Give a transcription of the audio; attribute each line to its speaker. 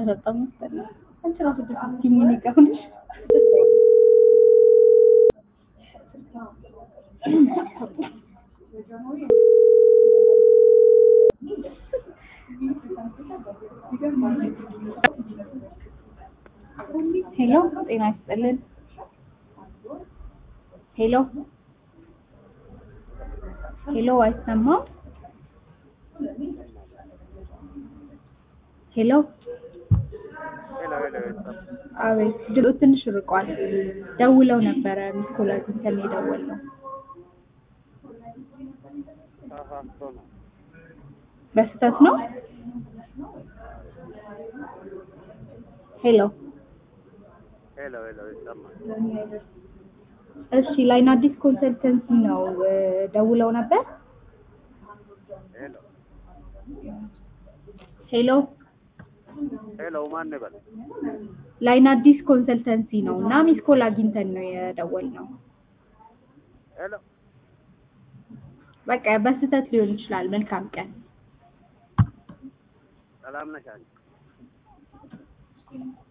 Speaker 1: በጣም ይፈላል አንቺ ራሱ ምን ይቀርልሽ ሄሎ ጤና ይስጥልን ሄሎ ሄሎ አይሰማም ሄሎ አቤት ድሮ ትንሽ ርቋል ደውለው ነበር ሚስኮላጅ ከመደወለው በስተት ነው ሄሎ እሺ ላይን አዲስ ኮንሰልተንሲ ነው ደውለው ነበር ሄሎ
Speaker 2: ማን ነበር
Speaker 1: ላይን አዲስ ኮንሰልተንሲ ነውና ሚስኮል አግኝተን ነው የደወልነው በቃ በስተት ሊሆን ይችላል መልካም ቀን
Speaker 2: ሰላም ነሽ